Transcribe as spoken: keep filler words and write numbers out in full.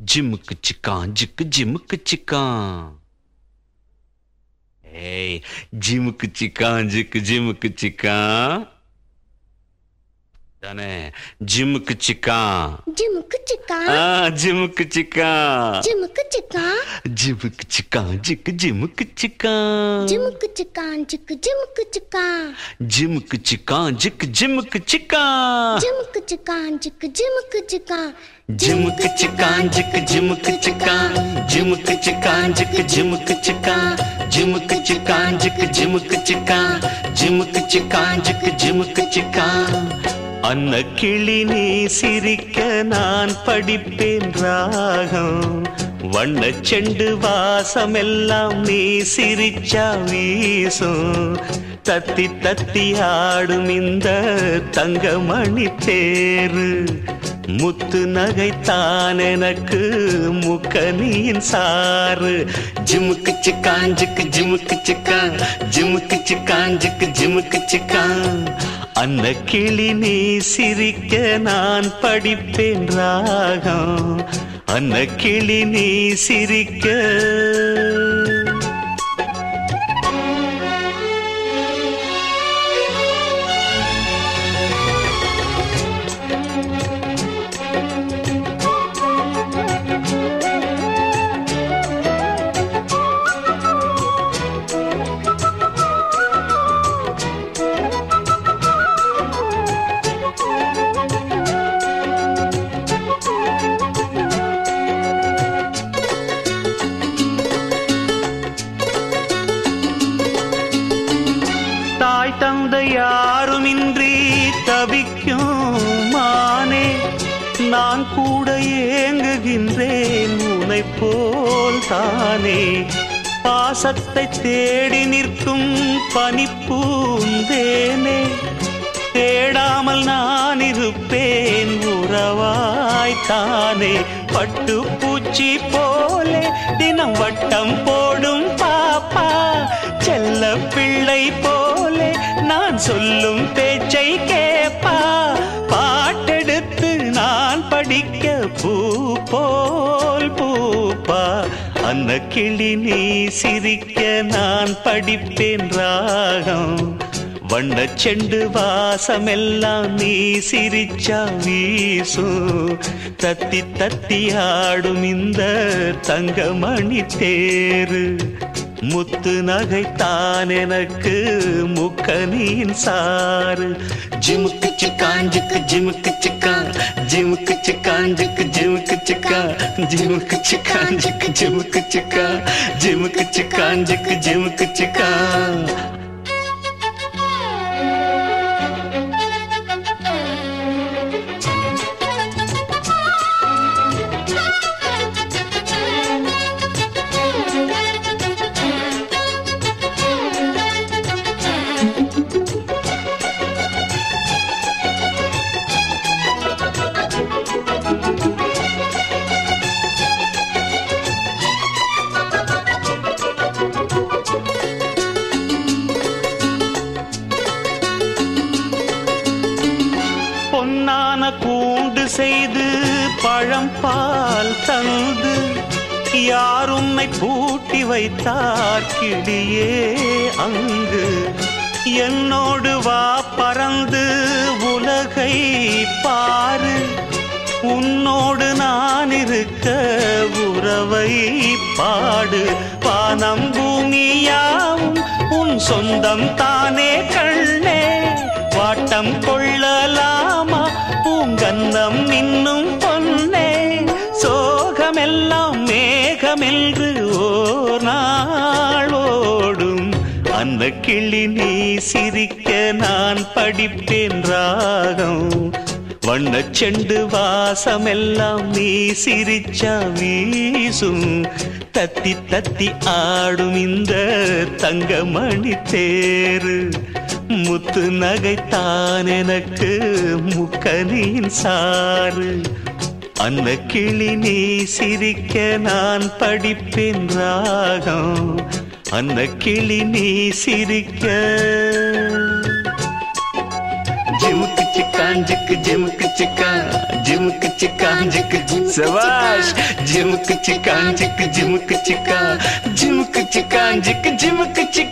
ஜிமுக்கு சிக்கான் ஜிக்கு ஜிமுக்கு சிக்கான். ஏய் ஜிமுக்கு சிக்கான் ஜிக்கு ஜிமுக்கு சிக்கான் தானே. ஜிமுக்கு சிக்கான் ஜிமுக்கு சிக்கான். ஆ ஜிமுக்கு சிக்கான் ஜிமுக்கு சிக்கான். ஜிமுக்கு சிக்கான் ஜிக்கு ஜிமுக்கு சிக்கான். ஜிமுக்கு சிக்கான் ஜிக்கு ஜிமுக்கு சிக்கான். ஜிமுக்கு சிக்கான் ஜிக்கு ஜிமுக்கு சிக்கான். ஜிமுக்கு சிக்கான் ஜிக்கு ஜிமுக்கு சிக்கான். ஜிமுக்கு சிக்கான் ஜிக்கு ஜிமுக்கு சிக்கான். ஜிமுக்கு சிக்கான் ஜிக்கு ஜிமுக்கு சிக்கான். ஜிமுக்கு சிக்கான் ஜிக்கு ஜிமுக்கு சிக்கான். ஜிமுக்கு சிக்கான் ஜிக்கு ஜிமுக்கு சிக்கான். அன்ன கிளி நீ சிரிக்க நான் படிப்பேன் ராகம். வண்ண செண்டு வாசமெல்லாம் நீ சிரிச்சா வீசும். தத்தி தத்தி ஆடும் இந்த தங்கமணி தேரு. முத்து நகைத்தான் எனக்கு முக்கனியின் சாறு. ஜிமுக்கு சிக்கான் ஜிக்கு ஜிமுக்கு சிக்கான். ஜிமுக்கு சிக்கான் ஜிக்கு ஜிமுக்கு சிக்கான். அன்ன கிளி நீ சிரிக்க நான் படிப்பேன் ராகம். அன்ன கிளி நீ சிரிக்க. தாய் தந்தை யாருமின்றி தவிக்கும் மானே. நான் கூட ஏங்குகின்றேன் உனை போல் தானே. பாசத்தை தேடி நிற்கும் பனிப்பூந்தேனே. தேடாமல் நான் இருப்பேன் உறவாய்த்தானே. பட்டு பூச்சி போலே தினம் வட்டம் போடும் பாப்பா. செல்ல பிள்ளை போலே நான் சொல்லும் பேச்சை கேப்பா. பாட்டெடுத்து நான் படிக்க பூ போல் பூப்பா. அன்ன கிளி நீ சிரிக்க நான் படிப்பேன் ராகம். வண்ண செண்டு வாசமெல்லாம் நீ சிரிச்சா வீசும். தத்தி தத்தி ஆடும் இந்த தங்கமணி தேரு. முத்து நகைத்தான் எனக்கு முக்கனியின் சாறு. ஜிமுக்கு சிக்கான் ஜிக்கு ஜிமுக்கு சிக்கான். ஜிமுக்கு சிக்கான் ஜிக்கு ஜிமுக்கு சிக்கான். ஜிமுக்கு சிக்கான் ஜிக்கு ஜிமுக்கு சிக்கான். ஜிமுக்கு சிக்கான் ஜிக்கு ஜிமுக்கு சிக்கான். பொன்னான கூண்டு செய்து பழம் பால் தந்து யார் உன்னை பூட்டி வைத்தார் கிளியே அங்கு. என்னோடு வா பறந்து உலகை பாரு. உன்னோடு நான் இருக்க உறவை பாடு. வானம் பூமியாவும் உன் சொந்தம் தானே கண்ணே. வாட்டம் கொள்ளலாமா பூங்கன்னம் இன்னும் பொன்னே. சோகமெல்லாம் மேகமென்று ஓர் நாள் ஓடும். அந்த கிளி நீ சிரிக்க நான் படிப்பேன் ராகம். வண்ண செண்டு வாசமெல்லாம் நீ சிரிச்சா வீசும். தத்தி தத்தி ஆடும் இந்த தங்கமணி தேரு. முத்து நகைத்தான் எனக்கு முக்கனியின் சாறு. அன்ன கிளி நீ சிரிக்க நான் படிப்பேன் ராகம். அன்ன கிளி நீ சிரிக்க. ஜிமுக்கு சிக்கான் जिक जिमक चिका जिमक चिका जिक सवाश जिमक चिका जिक जिमक चिका जिमक चिका जिक जिमक चिका